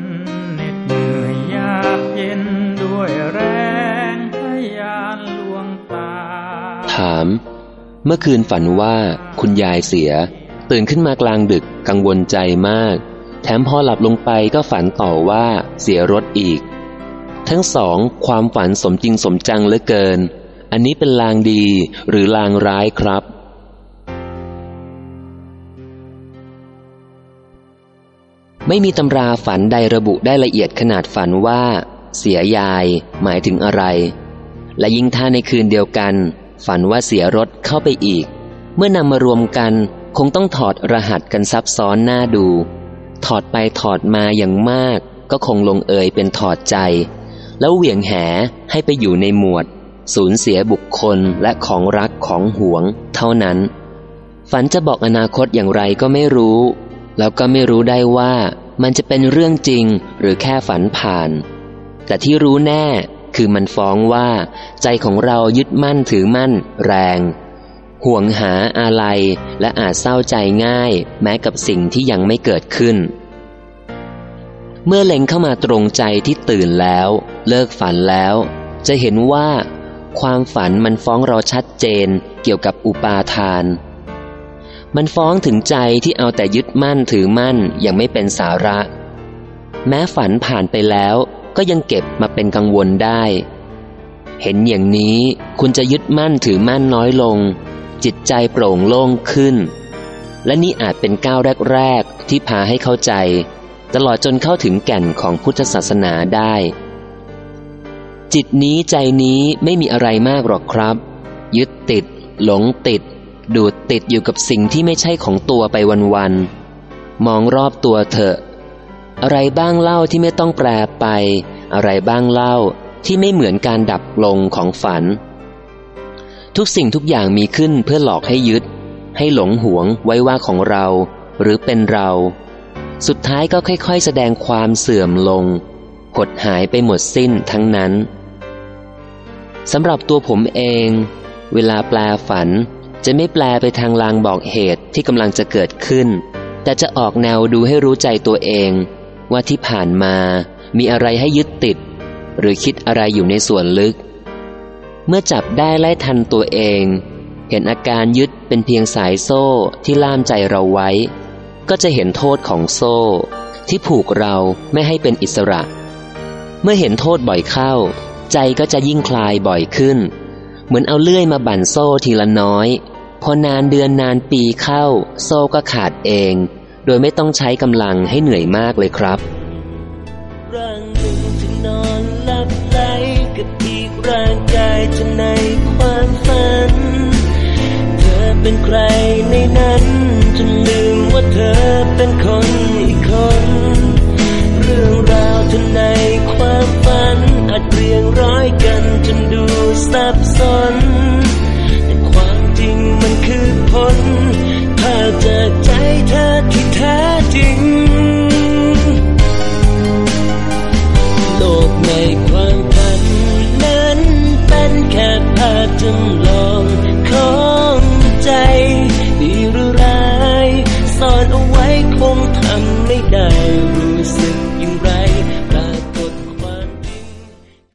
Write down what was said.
เหน็ดเหนื่อยยากเย็นด้วยแรงทะยานลวงตาถามเมื่อคืนฝันว่าคุณยายเสียตื่นขึ้นมากลางดึกกังวลใจมากแถมพอหลับลงไปก็ฝันต่อว่าเสียรถอีกทั้งสองความฝันสมจริงสมจังเหลือเกินอันนี้เป็นลางดีหรือลางร้ายครับไม่มีตำราฝันใดระบุได้ละเอียดขนาดฝันว่าเสียยายหมายถึงอะไรและยิ่งถ้าในคืนเดียวกันฝันว่าเสียรถเข้าไปอีกเมื่อนำมารวมกันคงต้องถอดรหัสกันซับซ้อนน่าดูถอดไปถอดมาอย่างมากก็คงลงเอยเป็นถอดใจแล้วเหวี่ยงแหให้ไปอยู่ในหมวดสูญเสียบุคคลและของรักของหวงเท่านั้นฝันจะบอกอนาคตอย่างไรก็ไม่รู้แล้วก็ไม่รู้ได้ว่ามันจะเป็นเรื่องจริงหรือแค่ฝันผ่านแต่ที่รู้แน่คือมันฟ้องว่าใจของเรายึดมั่นถือมั่นแรงห่วงหาอาลัยและอาจเศร้าใจง่ายแม้กับสิ่งที่ยังไม่เกิดขึ้นเมื่อเล็งเข้ามาตรงใจที่ตื่นแล้วเลิกฝันแล้วจะเห็นว่าความฝันมันฟ้องเราชัดเจนเกี่ยวกับอุปาทานมันฟ้องถึงใจที่เอาแต่ยึดมั่นถือมั่นยังไม่เป็นสาระแม้ฝันผ่านไปแล้วก็ยังเก็บมาเป็นกังวลได้เห็นอย่างนี้คุณจะยึดมั่นถือมั่นน้อยลงจิตใจโปร่งโล่งขึ้นและนี่อาจเป็นก้าวแรกๆที่พาให้เข้าใจตลอดจนเข้าถึงแก่นของพุทธศาสนาได้จิตนี้ใจนี้ไม่มีอะไรมากหรอกครับยึดติดหลงติดดูดติดอยู่กับสิ่งที่ไม่ใช่ของตัวไปวันๆมองรอบตัวเถอะอะไรบ้างเล่าที่ไม่ต้องแปรไปอะไรบ้างเล่าที่ไม่เหมือนการดับลงของฝันทุกสิ่งทุกอย่างมีขึ้นเพื่อหลอกให้ยึดให้หลงหวงไว้ว่าของเราหรือเป็นเราสุดท้ายก็ค่อยๆแสดงความเสื่อมลงหดหายไปหมดสิ้นทั้งนั้นสำหรับตัวผมเองเวลาแปลฝันจะไม่แปลไปทางลางบอกเหตุที่กำลังจะเกิดขึ้นแต่จะออกแนวดูให้รู้ใจตัวเองว่าที่ผ่านมามีอะไรให้ยึดติดหรือคิดอะไรอยู่ในส่วนลึกเมื่อจับได้ไล่ทันตัวเองเห็นอาการยึดเป็นเพียงสายโซ่ที่ล่ามใจเราไว้ก็จะเห็นโทษของโซ่ที่ผูกเราไม่ให้เป็นอิสระเมื่อเห็นโทษบ่อยเข้าใจก็จะยิ่งคลายบ่อยขึ้นเหมือนเอาเลื่อยมาบั่นโซ่ทีละน้อยพอนานเดือนนานปีเข้าโซ่ก็ขาดเองโดยไม่ต้องใช้กำลังให้เหนื่อยมากเลยครับร่างหนึ่งจะนอนหลับไหลกับอีกร่างกายจะในความฝันเธอเป็นใครในนั้นจนลืมว่าเธอเป็นคนอีกคนเรื่องราวเธอในความฝันอาจเรียงร้อยกันจนดูซับซ้อนแต่ความจริงมันคือผลภาพจากใจเธอที่แท้จริงโลกในความฝันนั้นเป็นแค่ภาพจำลอง